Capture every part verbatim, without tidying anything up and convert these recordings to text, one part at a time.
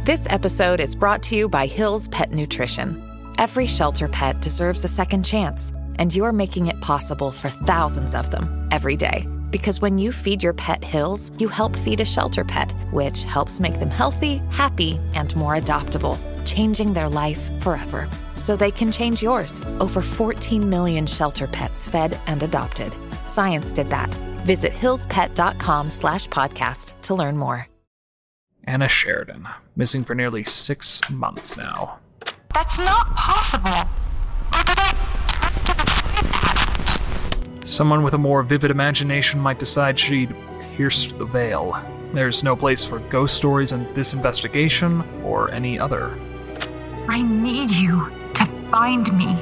This episode is brought to you by Hill's Pet Nutrition. Every shelter pet deserves a second chance, and you're making it possible for thousands of them every day. Because when you feed your pet Hill's, you help feed a shelter pet, which helps make them healthy, happy, and more adoptable, changing their life forever. So they can change yours. Over fourteen million shelter pets fed and adopted. Science did that. Visit hillspet.com slash podcast to learn more. Anna Sheridan, missing for nearly six months now. That's not possible. Or did I to the Someone with a more vivid imagination might decide she'd pierced the veil. There's no place for ghost stories in this investigation or any other. I need you to find me.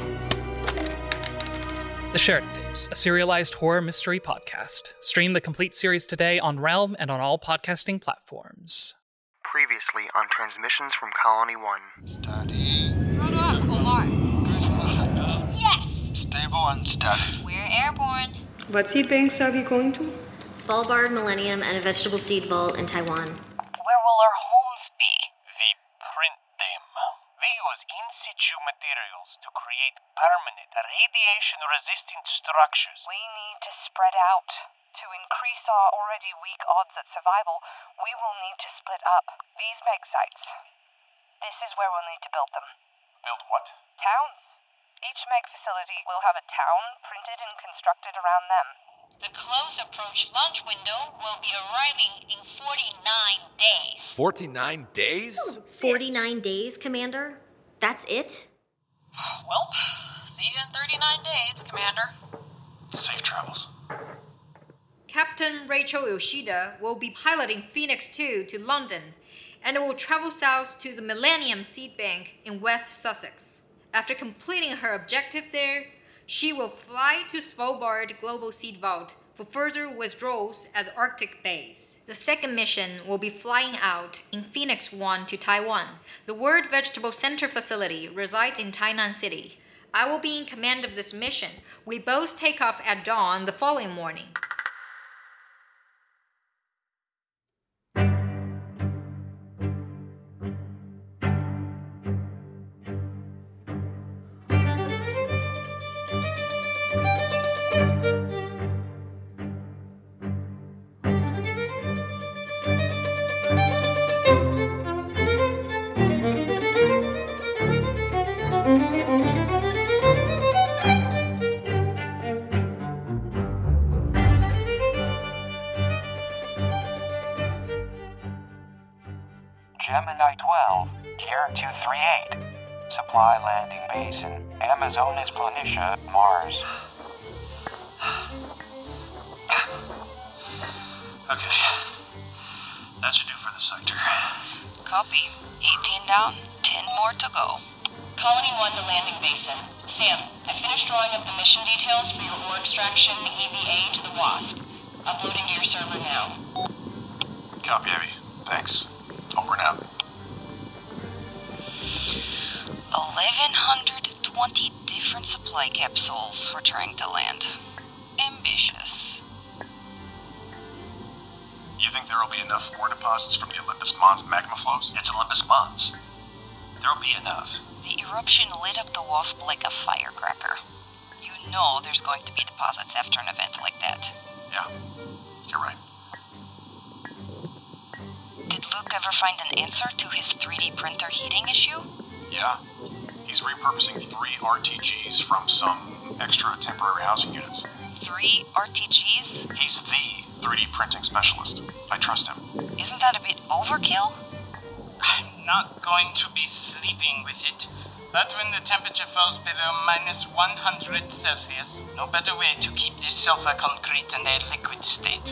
The Sheridan Tapes, a serialized horror mystery podcast. Stream the complete series today on Realm and on all podcasting platforms. Previously on Transmissions from Colony one. Steady. Shut up, Omar. Yes! Stable and steady. We're airborne. What seed banks are we going to? Svalbard, Millennium, and a vegetable seed vault in Taiwan. Where will our homes be? We print them. We use in situ materials to create permanent, radiation-resistant structures. We need to spread out. To increase our already weak odds at survival, we will need to split up. These meg sites. This is where we'll need to build them. Build what? Towns. Each meg facility will have a town printed and constructed around them. The close approach launch window will be arriving in forty-nine days. forty-nine days? forty-nine days, Commander? That's it? Well, see you in thirty-nine days, Commander. Safe travels. Captain Rachel Yoshida will be piloting Phoenix two to London, and it will travel south to the Millennium Seed Bank in West Sussex. After completing her objectives there, she will fly to Svalbard Global Seed Vault for further withdrawals at the Arctic base. The second mission will be flying out in Phoenix one to Taiwan. The World Vegetable Center facility resides in Tainan City. I will be in command of this mission. We both take off at dawn the following morning. Gemini twelve, Tier two thirty-eight. Supply landing base in Amazonas Planitia, Mars. Okay. That should do for the sector. Copy. eighteen down, ten more to go. Colony one to landing basin. Sam, I finished drawing up the mission details for your ore extraction E V A to the WASP. Uploading to your server now. Copy, Heavy. Thanks. Over and out. eleven twenty different supply capsules we're trying to land. Ambitious. You think there will be enough ore deposits from the Olympus Mons magma flows? It's Olympus Mons. There'll be enough. The eruption lit up the WASP like a firecracker. You know there's going to be deposits after an event like that. Yeah, you're right. Did Luke ever find an answer to his three D printer heating issue? Yeah. He's repurposing three R T Gs from some extra temporary housing units. Three R T Gs? He's the three D printing specialist. I trust him. Isn't that a bit overkill? I'm not going to be sleeping with it. But when the temperature falls below minus one hundred Celsius, no better way to keep this sulfur concrete in a liquid state.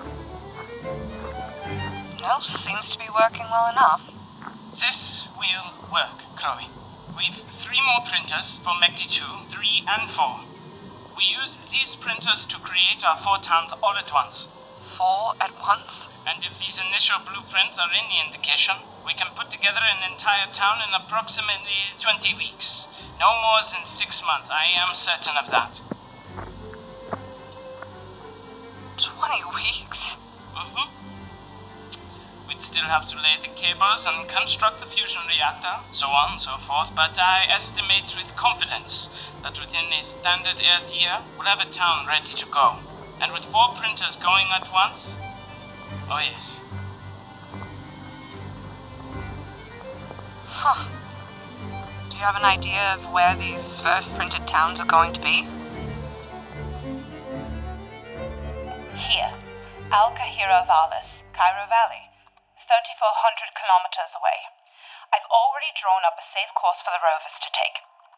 Well, seems to be working well enough. This will work, Chloe. We've three more printers for MECTI two, three, and four. We use these printers to create our four towns all at once. Four at once? And if these initial blueprints are any indication, we can put together an entire town in approximately twenty weeks. No more than six months, I am certain of that. Twenty weeks? Mm-hmm. With would still have to lay the cables and construct the fusion reactor, so on and so forth, but I estimate with confidence that within a standard Earth year, we'll have a town ready to go. And with four printers going at once, oh yes. Huh. Do you have an idea of where these first printed towns are going to be? Here, Al-Kahira Vallis, Cairo Valley, thirty-four hundred kilometers away. I've already drawn up a safe course for the rovers to take.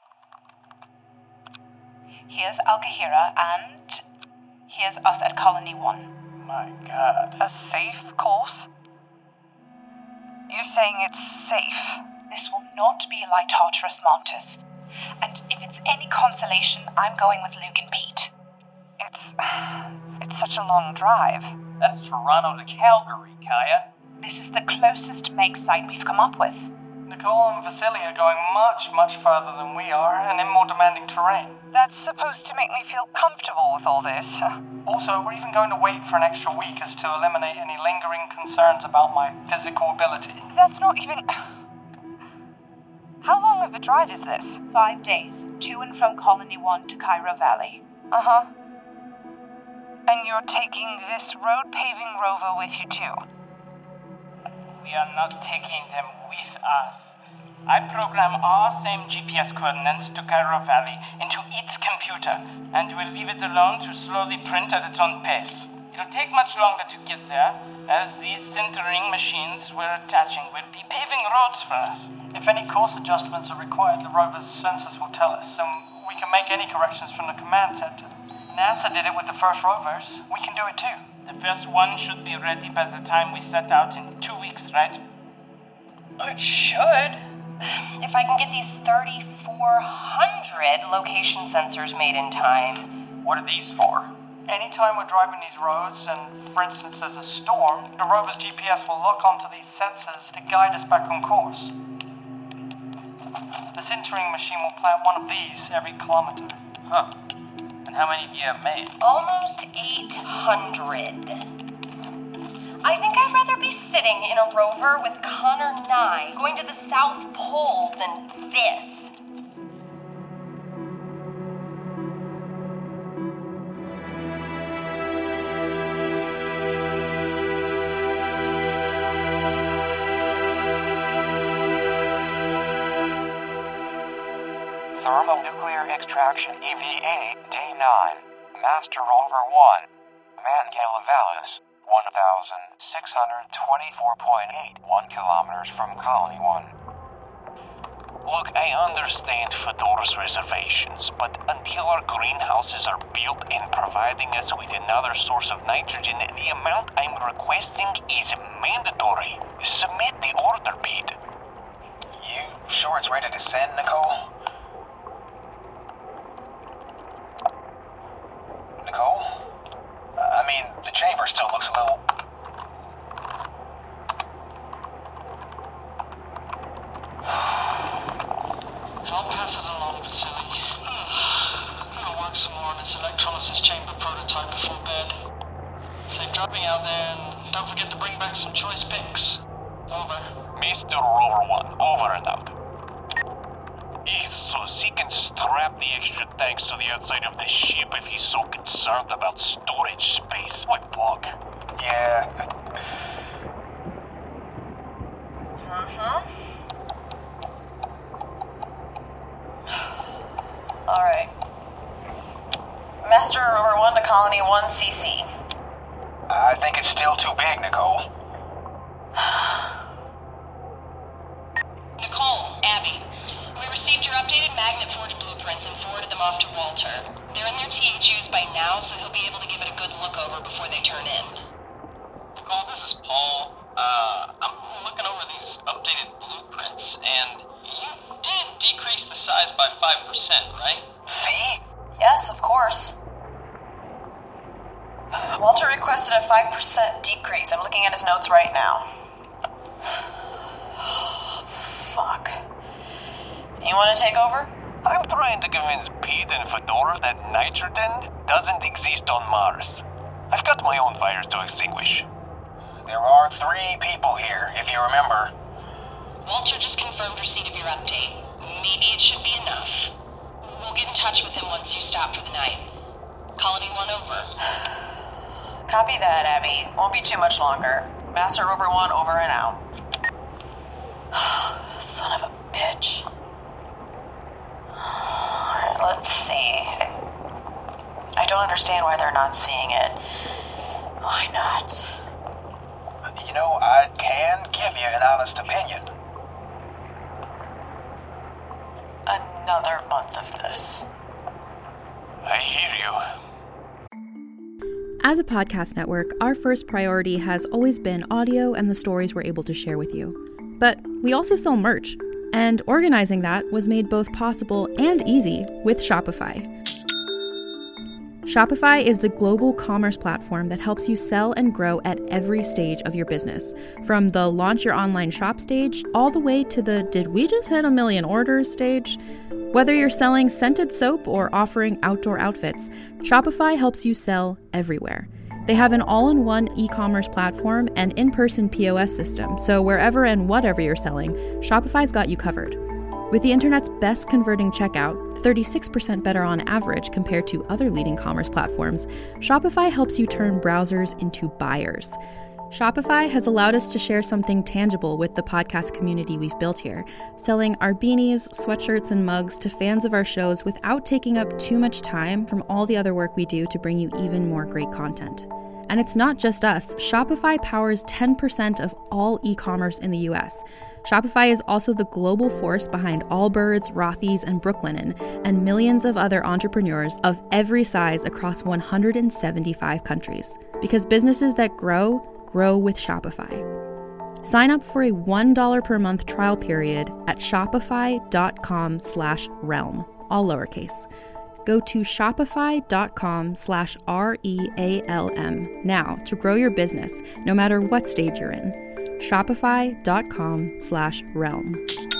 Here's Al-Kahira, and here's us at Colony one. My God. A safe course? You're saying it's safe? This will not be like Tartarus Montes. And if it's any consolation, I'm going with Luke and Pete. It's... it's such a long drive. That's Toronto to Calgary, Kaya. This is the closest make site we've come up with. Nicole and Vasily are going much, much further than we are, and in more demanding terrain. That's supposed to make me feel comfortable with all this. Also, we're even going to wait for an extra week as to eliminate any lingering concerns about my physical ability. That's not even... How long of a drive is this? Five days, to and from Colony one to Cairo Valley. Uh-huh. And you're taking this road-paving rover with you, too? We are not taking them with us. I program all same G P S coordinates to Cairo Valley into its computer, and will leave it alone to slowly print at its own pace. It'll take much longer to get there, as these sintering machines we're attaching will be paving roads for us. If any course adjustments are required, the rover's sensors will tell us, and we can make any corrections from the command center. NASA did it with the first rovers. We can do it too. The first one should be ready by the time we set out in two weeks, right? It should. If I can get these thirty-four hundred location sensors made in time. What are these for? Anytime we're driving these roads, and for instance there's a storm, the rover's G P S will lock onto these sensors to guide us back on course. The sintering machine will plant one of these every kilometer. Huh. And how many do you have made? Almost eight hundred. I think I'd rather be sitting in a rover with Connor Nye going to the South Pole than this. Thermonuclear extraction E V A, day nine. Master Rover one. Mangala Vallis, one thousand six hundred twenty-four point eight one kilometers from Colony one. Look, I understand Fedora's reservations, but until our greenhouses are built and providing us with another source of nitrogen, the amount I'm requesting is mandatory. Submit the order, Pete. You sure it's ready to send, Nicole? Nicole? Uh, I mean, the chamber still looks a little... I'll pass it along, Vasily. Gotta work some more on this electrolysis chamber prototype before bed. Safe driving out there, and don't forget to bring back some choice picks. Over. Mister Rover one, over and out. So he can strap the extra tanks to the outside of the ship if he's so concerned about storage space. My bug. Yeah. Uh-huh. Alright. Master Rover one to Colony one C C. I think it's still too big, Nicole. Nicole, Abby. We received your updated Magnet Forge blueprints and forwarded them off to Walter. They're in their T H Us by now, so he'll be able to give it a good look over before they turn in. Nicole, this is Paul. Uh, I'm looking over these updated blueprints, and you did decrease the size by five percent, right? See? Yes, of course. Walter requested a five percent decrease. I'm looking at his notes right now. Fuck. You want to take over? I'm trying to convince Pete and Fedora that nitrogen doesn't exist on Mars. I've got my own fires to extinguish. There are three people here, if you remember. Walter just confirmed receipt of your update. Maybe it should be enough. We'll get in touch with him once you stop for the night. Colony one over. Copy that, Abby. Won't be too much longer. Master Rover one over and out. Son of a bitch. Alright, let's see. I don't understand why they're not seeing it. Why not? You know, I can give you an honest opinion. Another month of this. I hear you. As a podcast network, our first priority has always been audio and the stories we're able to share with you. But we also sell merch, and organizing that was made both possible and easy with Shopify. Shopify is the global commerce platform that helps you sell and grow at every stage of your business, from the launch your online shop stage all the way to the did we just hit a million orders stage. Whether you're selling scented soap or offering outdoor outfits, Shopify helps you sell everywhere. They have an all-in-one e-commerce platform and in-person P O S system, so wherever and whatever you're selling, Shopify's got you covered. With the internet's best converting checkout, thirty-six percent better on average compared to other leading commerce platforms, Shopify helps you turn browsers into buyers. Shopify has allowed us to share something tangible with the podcast community we've built here, selling our beanies, sweatshirts, and mugs to fans of our shows without taking up too much time from all the other work we do to bring you even more great content. And it's not just us. Shopify powers ten percent of all e-commerce in the U S. Shopify is also the global force behind Allbirds, Rothy's, and Brooklinen, and millions of other entrepreneurs of every size across one hundred seventy-five countries. Because businesses that grow, grow with Shopify. Sign up for a one dollar per month trial period at shopify.com slash realm, all lowercase. Go to shopify.com slash R-E-A-L-M now to grow your business, no matter what stage you're in. Shopify.com slash realm.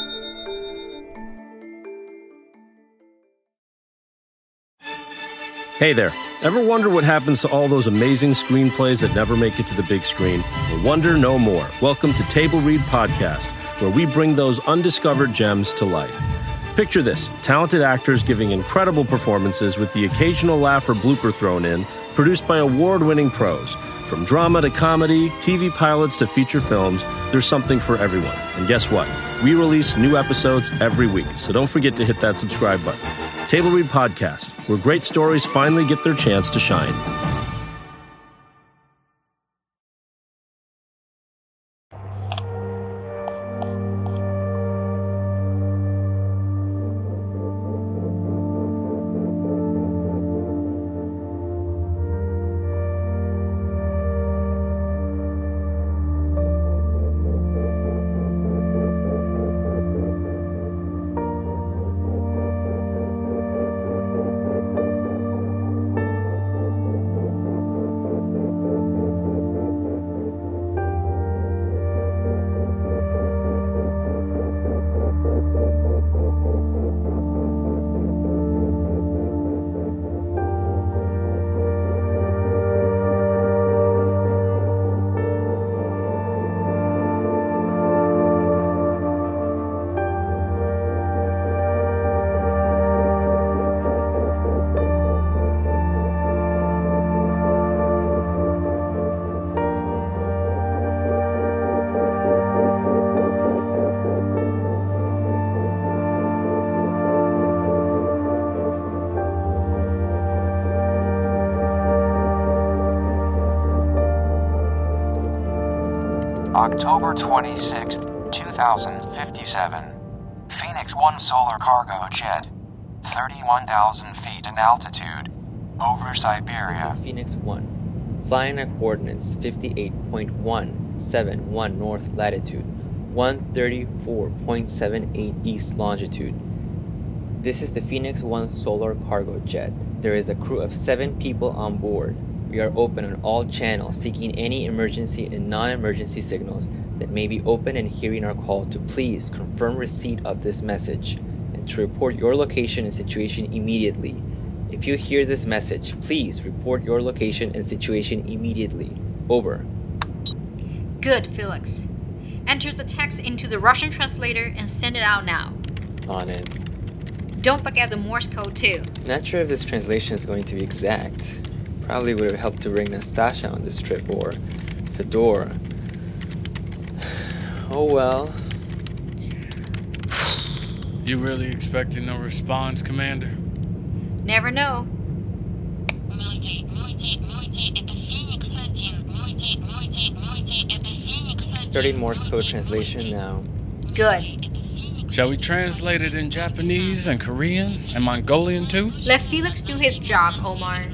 Hey there. Ever wonder what happens to all those amazing screenplays that never make it to the big screen? Well, wonder no more. Welcome to Table Read Podcast, where we bring those undiscovered gems to life. Picture this, talented actors giving incredible performances with the occasional laugh or blooper thrown in, produced by award-winning pros. From drama to comedy, T V pilots to feature films, there's something for everyone. And guess what? We release new episodes every week, so don't forget to hit that subscribe button. Table Read Podcast, where great stories finally get their chance to shine. October twenty-sixth, two thousand fifty-seven. Phoenix one solar cargo jet. thirty-one thousand feet in altitude. Over Siberia. This is Phoenix one. Flying at coordinates fifty-eight point one seven one north latitude, one thirty-four point seven eight east longitude. This is the Phoenix one solar cargo jet. There is a crew of seven people on board. We are open on all channels, seeking any emergency and non-emergency signals that may be open and hearing our call to please confirm receipt of this message and to report your location and situation immediately. If you hear this message, please report your location and situation immediately. Over. Good, Felix. Enter the text into the Russian translator and send it out now. On it. Don't forget the Morse code too. Not sure if this translation is going to be exact. Probably would have helped to bring Nastasha on this trip, or Fedora. Oh well. You really expecting no response, Commander? Never know. Starting Morse code translation now. Good. Shall we translate it in Japanese and Korean and Mongolian too? Let Felix do his job, Omar.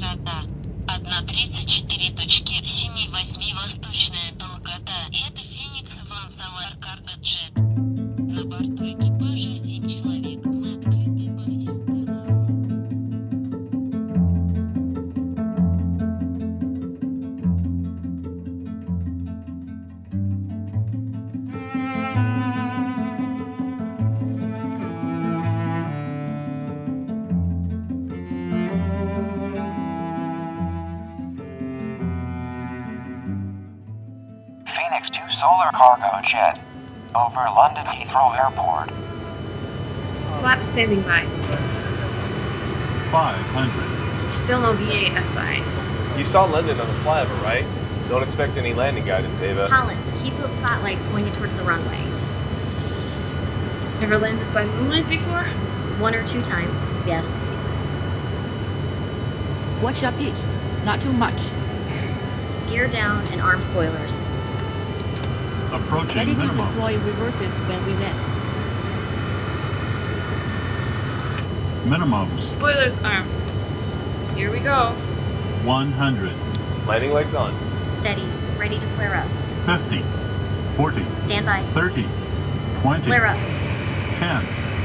Phoenix two solar cargo jet over London Heathrow Airport. Flap standing by. five hundred. Still no V A S I. You saw London on the flyover, right? Don't expect any landing guidance, Ava. Holland, keep those spotlights pointed towards the runway. Ever landed by moonlight before? One or two times, yes. Watch your pitch. Not too much. Gear down and arm spoilers. Approaching Ready to minimum. deploy reversers when we land. Minimums. Spoilers armed. Here we go. one hundred. Landing lights on. Steady, ready to flare up. fifty. forty. Stand by. thirty. twenty. Flare up. ten.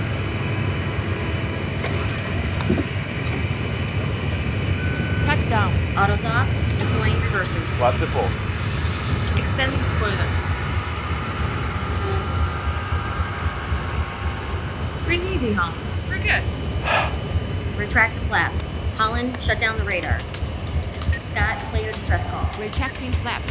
Touchdown. Autos off, deploying reversers. Flaps at full. Extending spoilers. Breathe easy, Holland. We're good. Retract the flaps. Holland, shut down the radar. Scott, play your distress call. Retracting flaps.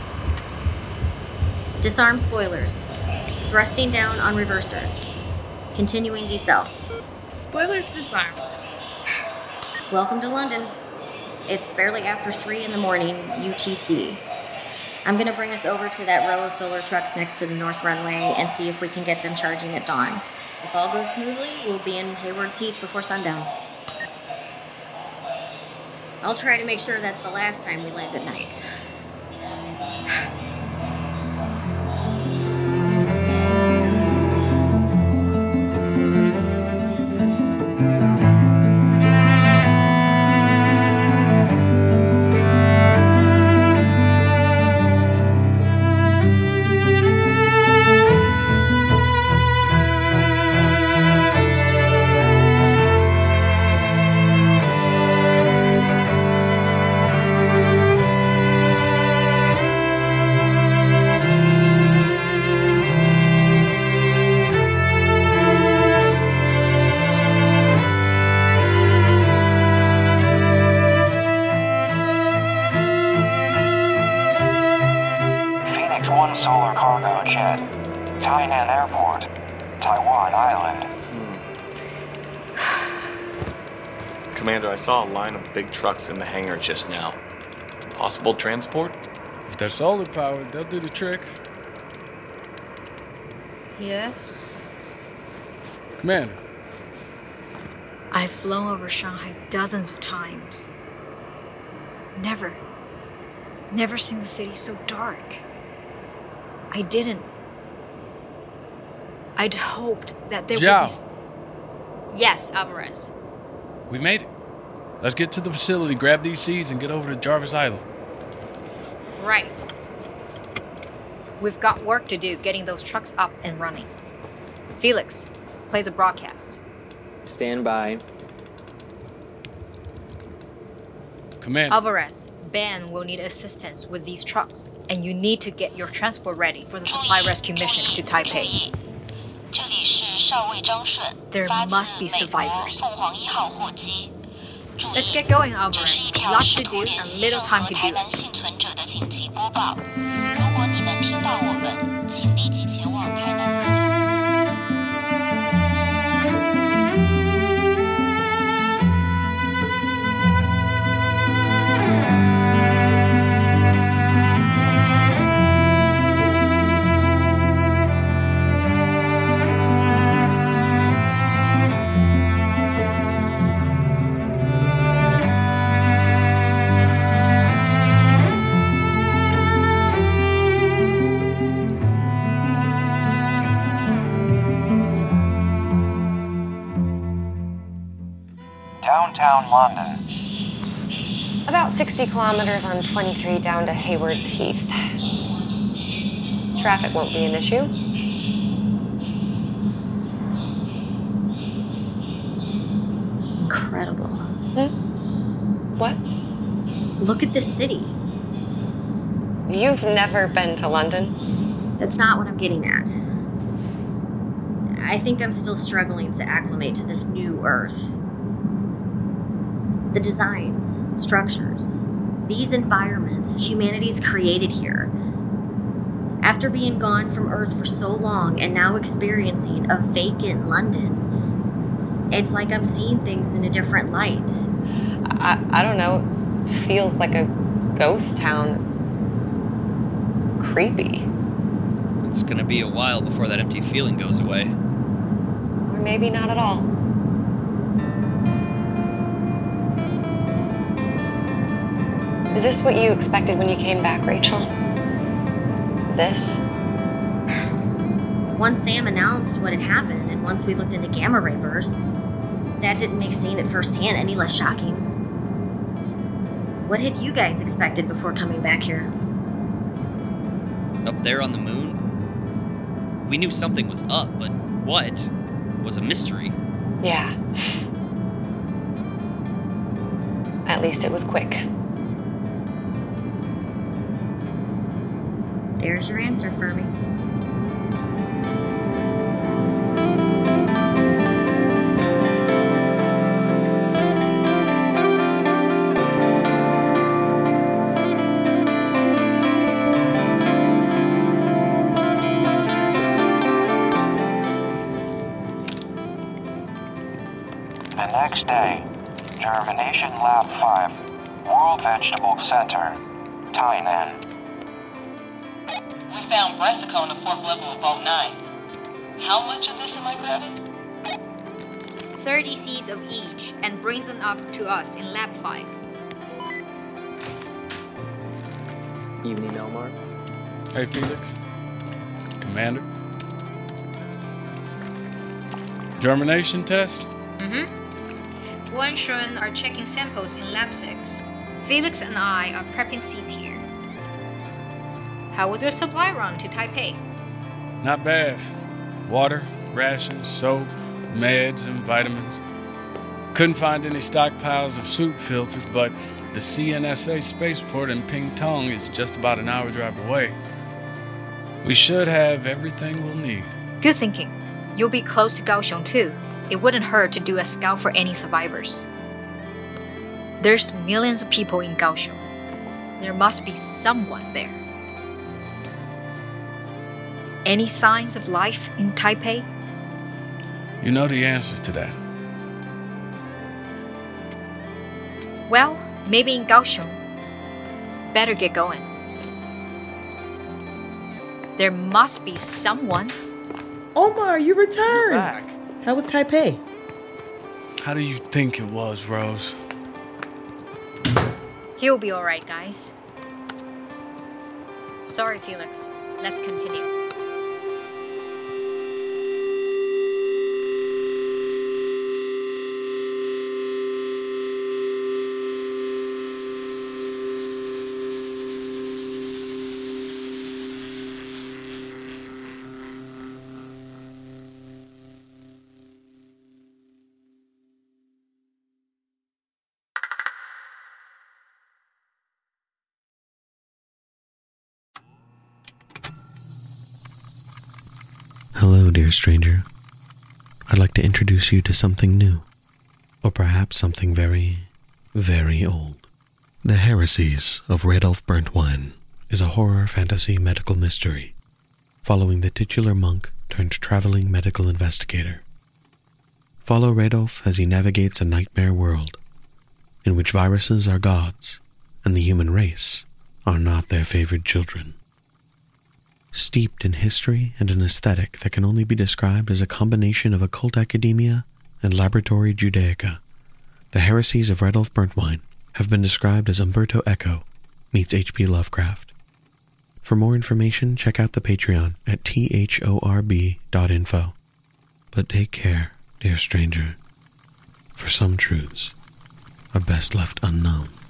Disarm spoilers. Thrusting down on reversers. Continuing decel. Spoilers disarmed. Welcome to London. It's barely after three in the morning, U T C. I'm gonna bring us over to that row of solar trucks next to the north runway and see if we can get them charging at dawn. If all goes smoothly, we'll be in Hayward's Heath before sundown. I'll try to make sure that's the last time we land at night. one solar cargo jet. Tainan Airport, Taiwan Island. Commander, I saw a line of big trucks in the hangar just now. Possible transport? If they're solar powered, they'll do the trick. Yes? Commander. I've flown over Shanghai dozens of times. Never, never seen the city so dark. I didn't. I'd hoped that there Zhao. would be... Yes, Alvarez. We made it. Let's get to the facility, grab these seeds, and get over to Jarvis Island. Right. We've got work to do getting those trucks up and running. Felix, play the broadcast. Stand by. Command. Alvarez, Ben will need assistance with these trucks, and you need to get your transport ready for the supply rescue mission to Taipei. There must be survivors. Let's get going, Alvarez. Lots to do and little time to do it. 听到我们，请立即前往台南机场。 Downtown London. About sixty kilometers on twenty-three down to Haywards Heath. Traffic won't be an issue. Incredible. Hmm? What? Look at this city. You've never been to London? That's not what I'm getting at. I think I'm still struggling to acclimate to this new Earth. The designs, structures, these environments humanity's created here. After being gone from Earth for so long and now experiencing a vacant London, it's like I'm seeing things in a different light. I, I don't know. It feels like a ghost town. It's creepy. It's gonna be a while before that empty feeling goes away. Or maybe not at all. Is this what you expected when you came back, Rachel? This? Once Sam announced what had happened, and once we looked into gamma ray bursts, that didn't make seeing it firsthand any less shocking. What had you guys expected before coming back here? Up there on the moon? We knew something was up, but what was a mystery. Yeah. At least it was quick. There's your answer, Fermi. The next day, Germination Lab five, World Vegetable Center, Tainan. We found brassica on the fourth level of Vault nine. How much of this am I grabbing? thirty seeds of each, and bring them up to us in Lab five. Evening, Elmar. Hey, Felix. Commander. Germination test? Mm-hmm. Wu and Shun are checking samples in Lab six. Felix and I are prepping seeds here. How was your supply run to Taipei? Not bad. Water, rations, soap, meds, and vitamins. Couldn't find any stockpiles of soup filters, but the C N S A spaceport in Pingtong is just about an hour drive away. We should have everything we'll need. Good thinking. You'll be close to Kaohsiung too. It wouldn't hurt to do a scout for any survivors. There's millions of people in Kaohsiung. There must be someone there. Any signs of life in Taipei? You know the answer to that. Well, maybe in Kaohsiung. Better get going. There must be someone. Omar, you returned. You're back. How was Taipei? How do you think it was, Rose? He'll be alright, guys. Sorry, Felix. Let's continue. Hello, dear stranger. I'd like to introduce you to something new, or perhaps something very, very old. The Heresies of Radolf Burntwine is a horror fantasy medical mystery, following the titular monk turned traveling medical investigator. Follow Radolf as he navigates a nightmare world, in which viruses are gods, and the human race are not their favored children. Steeped in history and an aesthetic that can only be described as a combination of occult academia and laboratory Judaica, the heresies of Radolf Burntwine have been described as Umberto Eco meets H P Lovecraft. For more information, check out the Patreon at thorb dot info. But take care, dear stranger, for some truths are best left unknown.